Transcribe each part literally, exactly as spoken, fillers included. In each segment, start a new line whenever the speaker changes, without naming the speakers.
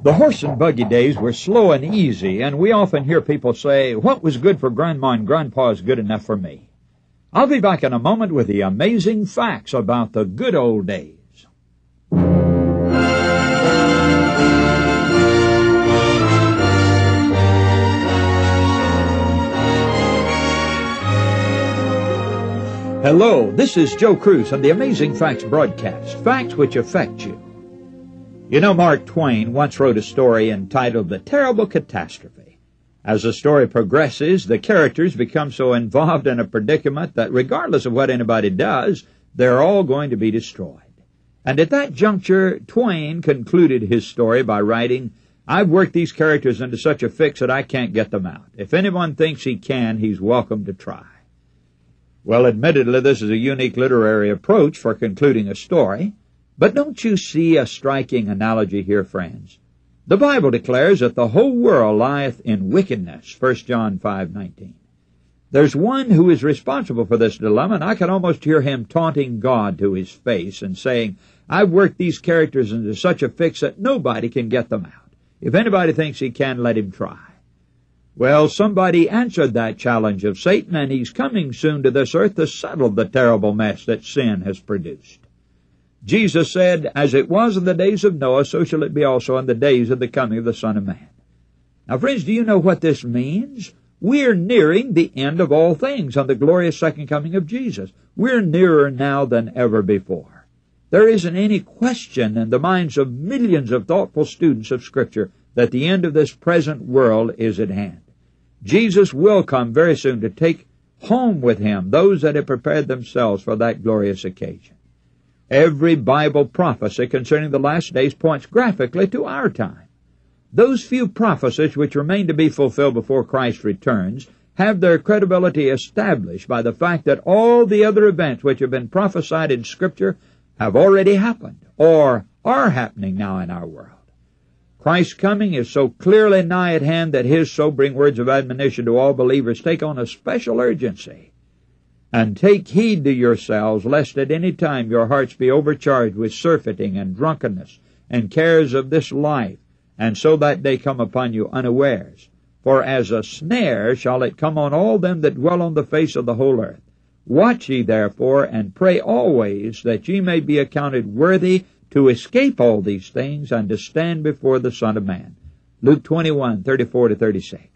The horse and buggy days were slow and easy, and we often hear people say, "What was good for Grandma and Grandpa is good enough for me." I'll be back in a moment with the amazing facts about the good old days. Hello, this is Joe Cruz on the Amazing Facts broadcast, facts which affect you. You know, Mark Twain once wrote a story entitled The Terrible Catastrophe. As the story progresses, the characters become so involved in a predicament that regardless of what anybody does, they're all going to be destroyed. And at that juncture, Twain concluded his story by writing, "I've worked these characters into such a fix that I can't get them out. If anyone thinks he can, he's welcome to try." Well, admittedly, this is a unique literary approach for concluding a story. But don't you see a striking analogy here, friends? The Bible declares that the whole world lieth in wickedness, First John five nineteen. There's one who is responsible for this dilemma, and I can almost hear him taunting God to his face and saying, "I've worked these characters into such a fix that nobody can get them out. If anybody thinks he can, let him try." Well, somebody answered that challenge of Satan, and he's coming soon to this earth to settle the terrible mess that sin has produced. Jesus said, "As it was in the days of Noah, so shall it be also in the days of the coming of the Son of Man." Now, friends, do you know what this means? We're nearing the end of all things on the glorious second coming of Jesus. We're nearer now than ever before. There isn't any question in the minds of millions of thoughtful students of Scripture that the end of this present world is at hand. Jesus will come very soon to take home with him those that have prepared themselves for that glorious occasion. Every Bible prophecy concerning the last days points graphically to our time. Those few prophecies which remain to be fulfilled before Christ returns have their credibility established by the fact that all the other events which have been prophesied in Scripture have already happened or are happening now in our world. Christ's coming is so clearly nigh at hand that his sobering words of admonition to all believers take on a special urgency. "And take heed to yourselves, lest at any time your hearts be overcharged with surfeiting and drunkenness and cares of this life, and so that day come upon you unawares. For as a snare shall it come on all them that dwell on the face of the whole earth. Watch ye therefore, and pray always, that ye may be accounted worthy to escape all these things, and to stand before the Son of Man." Luke twenty-one, thirty-four to thirty-six.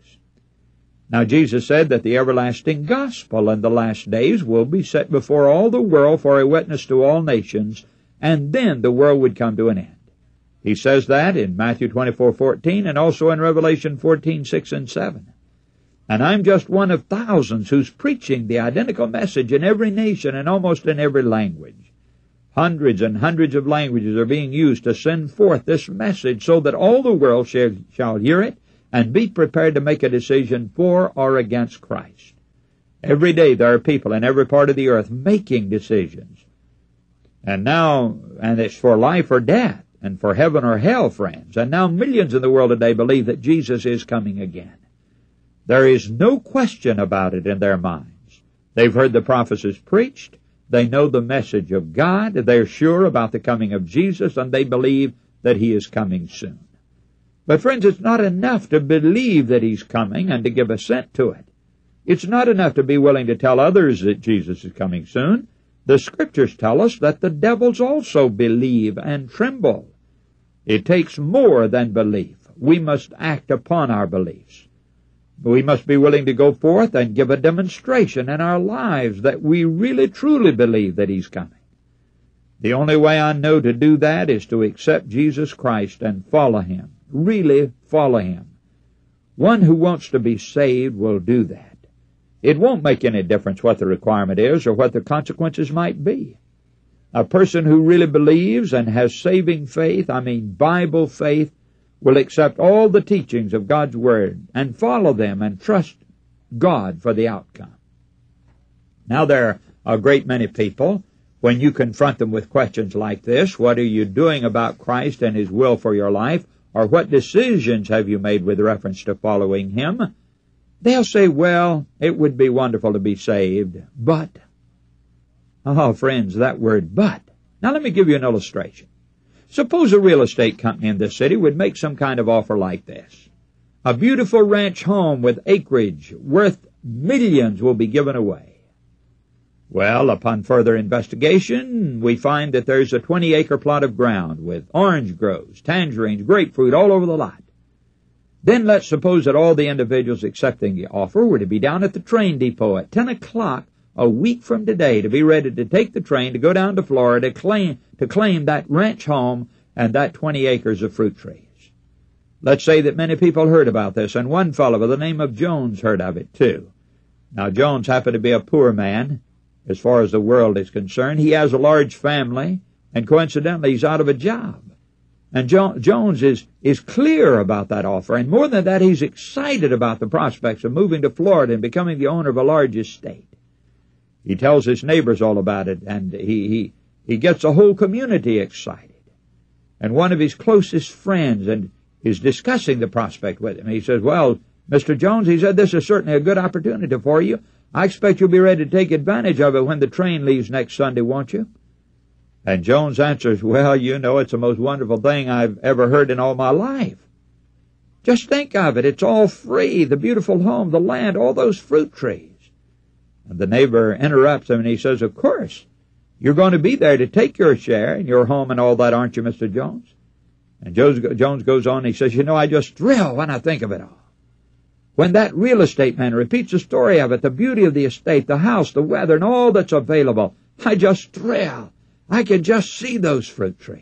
Now, Jesus said that the everlasting gospel in the last days will be set before all the world for a witness to all nations, and then the world would come to an end. He says that in Matthew twenty-four fourteen and also in Revelation fourteen six and seven. And I'm just one of thousands who's preaching the identical message in every nation and almost in every language. Hundreds and hundreds of languages are being used to send forth this message so that all the world shall, shall hear it and be prepared to make a decision for or against Christ. Every day there are people in every part of the earth making decisions. And now, and it's for life or death, and for heaven or hell, friends. And now millions in the world today believe that Jesus is coming again. There is no question about it in their minds. They've heard the prophecies preached. They know the message of God. They're sure about the coming of Jesus, and they believe that he is coming soon. But friends, it's not enough to believe that he's coming and to give assent to it. It's not enough to be willing to tell others that Jesus is coming soon. The Scriptures tell us that the devils also believe and tremble. It takes more than belief. We must act upon our beliefs. We must be willing to go forth and give a demonstration in our lives that we really truly believe that he's coming. The only way I know to do that is to accept Jesus Christ and follow him. Really follow him. One who wants to be saved will do that. It won't make any difference what the requirement is or what the consequences might be. A person who really believes and has saving faith, I mean Bible faith, will accept all the teachings of God's Word and follow them and trust God for the outcome. Now, there are a great many people, when you confront them with questions like this, what are you doing about Christ and his will for your life? Or what decisions have you made with reference to following him? They'll say, well, it would be wonderful to be saved, but... Oh, friends, that word but. Now let me give you an illustration. Suppose a real estate company in this city would make some kind of offer like this. A beautiful ranch home with acreage worth millions will be given away. Well, upon further investigation, we find that there's a twenty-acre plot of ground with orange groves, tangerines, grapefruit all over the lot. Then let's suppose that all the individuals accepting the offer were to be down at the train depot at ten o'clock a week from today to be ready to take the train to go down to Florida to claim, to claim that ranch home and that twenty acres of fruit trees. Let's say that many people heard about this, and one fellow by the name of Jones heard of it too. Now, Jones happened to be a poor man, as far as the world is concerned. He has a large family, and coincidentally, he's out of a job. And jo- Jones is, is clear about that offer, and more than that, he's excited about the prospects of moving to Florida and becoming the owner of a large estate. He tells his neighbors all about it, and he, he, he gets the whole community excited. And one of his closest friends and is discussing the prospect with him. He says, well, Mister Jones, he said, this is certainly a good opportunity for you. I expect you'll be ready to take advantage of it when the train leaves next Sunday, won't you? And Jones answers, well, you know, it's the most wonderful thing I've ever heard in all my life. Just think of it. It's all free, the beautiful home, the land, all those fruit trees. And the neighbor interrupts him, and he says, of course, you're going to be there to take your share in your home and all that, aren't you, Mister Jones? And Jones goes on, and he says, you know, I just thrill when I think of it all. When that real estate man repeats the story of it, the beauty of the estate, the house, the weather, and all that's available, I just thrill. I can just see those fruit trees.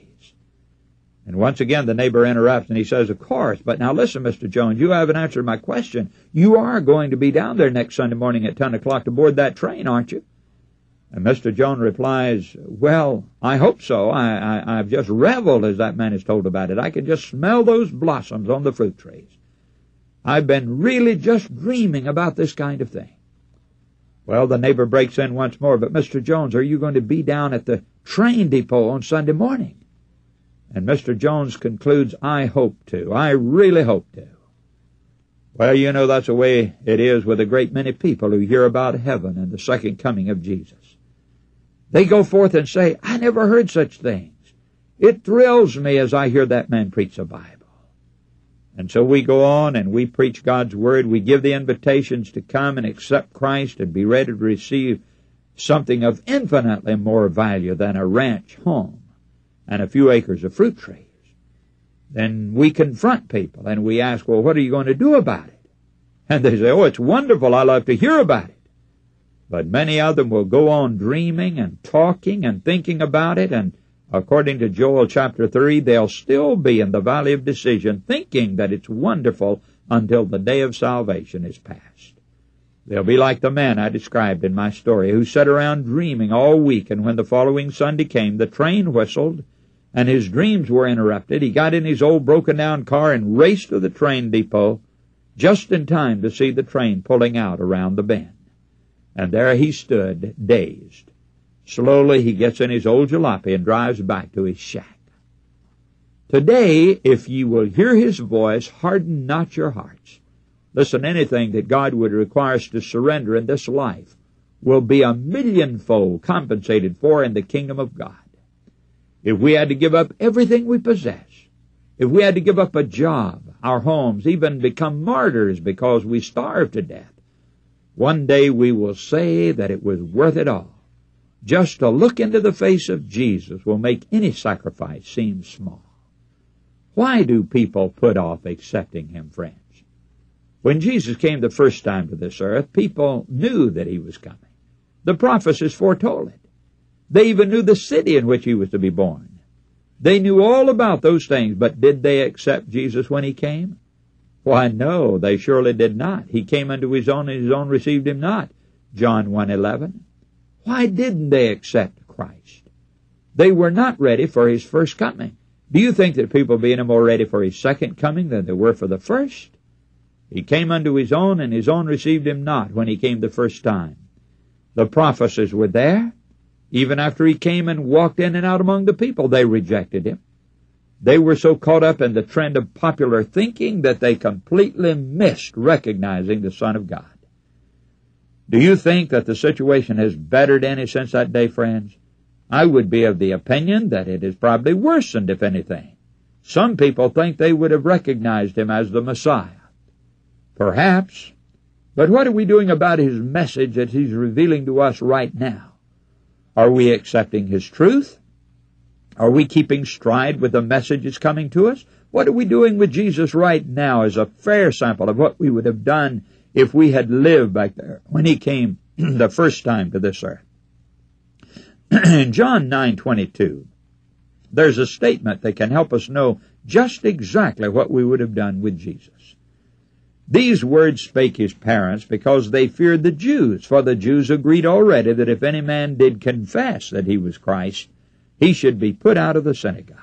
And once again, the neighbor interrupts, and he says, of course, but now listen, Mister Jones, you haven't answered my question. You are going to be down there next Sunday morning at ten o'clock to board that train, aren't you? And Mister Jones replies, well, I hope so. I, I, I've just reveled as that man has told about it. I can just smell those blossoms on the fruit trees. I've been really just dreaming about this kind of thing. Well, the neighbor breaks in once more, but Mister Jones, are you going to be down at the train depot on Sunday morning? And Mister Jones concludes, I hope to. I really hope to. Well, you know, that's the way it is with a great many people who hear about heaven and the second coming of Jesus. They go forth and say, I never heard such things. It thrills me as I hear that man preach the Bible. And so we go on and we preach God's Word. We give the invitations to come and accept Christ and be ready to receive something of infinitely more value than a ranch home and a few acres of fruit trees. Then we confront people and we ask, well, what are you going to do about it? And they say, oh, it's wonderful. I love to hear about it. But many of them will go on dreaming and talking and thinking about it, and according to Joel chapter three, they'll still be in the valley of decision, thinking that it's wonderful until the day of salvation is past. They'll be like the man I described in my story, who sat around dreaming all week, and when the following Sunday came, the train whistled, and his dreams were interrupted. He got in his old broken-down car and raced to the train depot just in time to see the train pulling out around the bend. And there he stood, dazed. Slowly he gets in his old jalopy and drives back to his shack. Today, if ye will hear his voice, harden not your hearts. Listen, anything that God would require us to surrender in this life will be a millionfold compensated for in the kingdom of God. If we had to give up everything we possess, if we had to give up a job, our homes, even become martyrs because we starve to death, one day we will say that it was worth it all. Just to look into the face of Jesus will make any sacrifice seem small. Why do people put off accepting him, friends? When Jesus came the first time to this earth, people knew that he was coming. The prophecies foretold it. They even knew the city in which he was to be born. They knew all about those things, but did they accept Jesus when he came? Why, no, they surely did not. He came unto his own, and his own received him not. John one eleven. Why didn't they accept Christ? They were not ready for his first coming. Do you think that people being more ready for his second coming than they were for the first? He came unto his own, and his own received him not when he came the first time. The prophecies were there. Even after he came and walked in and out among the people, they rejected him. They were so caught up in the trend of popular thinking that they completely missed recognizing the Son of God. Do you think that the situation has bettered any since that day, friends? I would be of the opinion that it has probably worsened, if anything. Some people think they would have recognized him as the Messiah. Perhaps. But what are we doing about his message that he's revealing to us right now? Are we accepting his truth? Are we keeping stride with the message that's coming to us? What are we doing with Jesus right now as a fair sample of what we would have done if we had lived back there when he came the first time to this earth? In John nine twenty-two, there's a statement that can help us know just exactly what we would have done with Jesus. These words spake his parents because they feared the Jews, for the Jews agreed already that if any man did confess that he was Christ, he should be put out of the synagogue.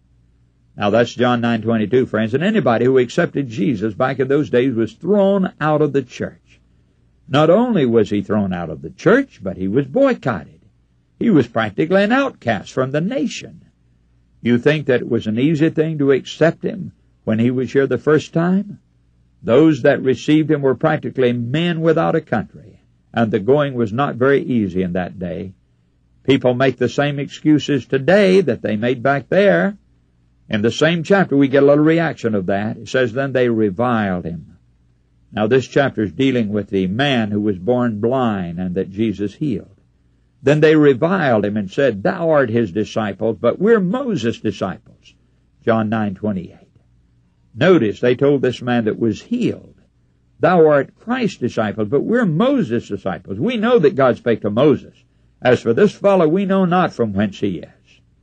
Now that's John nine twenty-two, friends, and anybody who accepted Jesus back in those days was thrown out of the church. Not only was he thrown out of the church, but he was boycotted. He was practically an outcast from the nation. You think that it was an easy thing to accept him when he was here the first time? Those that received him were practically men without a country, and the going was not very easy in that day. People make the same excuses today that they made back there. In the same chapter, we get a little reaction of that. It says, then they reviled him. Now, this chapter is dealing with the man who was born blind and that Jesus healed. Then they reviled him and said, thou art his disciples, but we're Moses' disciples. John nine twenty-eight. Notice they told this man that was healed, thou art Christ's disciple, but we're Moses' disciples. We know that God spake to Moses. As for this fellow, we know not from whence he is.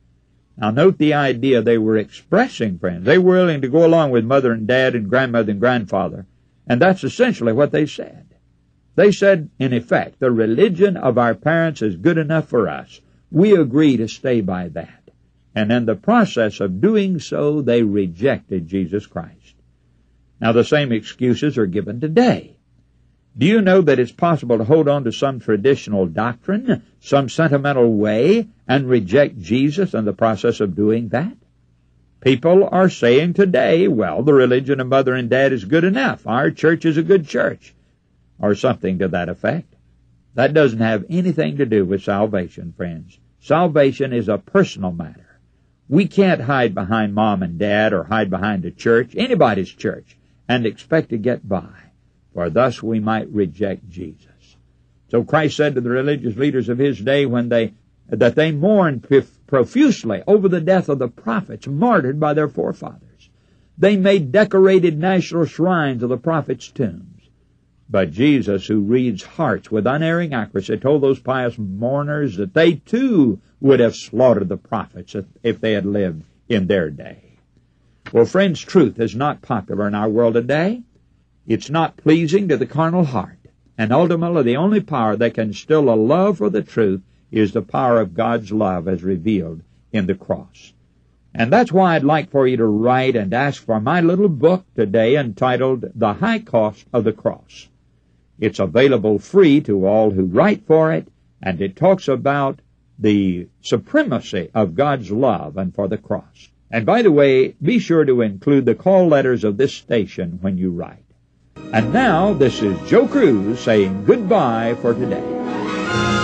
Now note the idea they were expressing, friends. They were willing to go along with mother and dad and grandmother and grandfather, and that's essentially what they said. They said, in effect, the religion of our parents is good enough for us. We agree to stay by that. And in the process of doing so, they rejected Jesus Christ. Now the same excuses are given today. Do you know that it's possible to hold on to some traditional doctrine, some sentimental way, and reject Jesus in the process of doing that? People are saying today, well, the religion of mother and dad is good enough. Our church is a good church. Or something to that effect. That doesn't have anything to do with salvation, friends. Salvation is a personal matter. We can't hide behind mom and dad or hide behind a church, anybody's church, and expect to get by, for thus we might reject Jesus. So Christ said to the religious leaders of his day when they that they mourned profusely over the death of the prophets martyred by their forefathers. They made decorated national shrines of the prophets' tombs. But Jesus, who reads hearts with unerring accuracy, told those pious mourners that they too would have slaughtered the prophets if they had lived in their day. Well, friends, truth is not popular in our world today. It's not pleasing to the carnal heart. And ultimately, the only power that can still a love for the truth is the power of God's love as revealed in the cross. And that's why I'd like for you to write and ask for my little book today entitled The High Cost of the Cross. It's available free to all who write for it, and it talks about the supremacy of God's love and for the cross. And by the way, be sure to include the call letters of this station when you write. And now, this is Joe Cruz saying goodbye for today.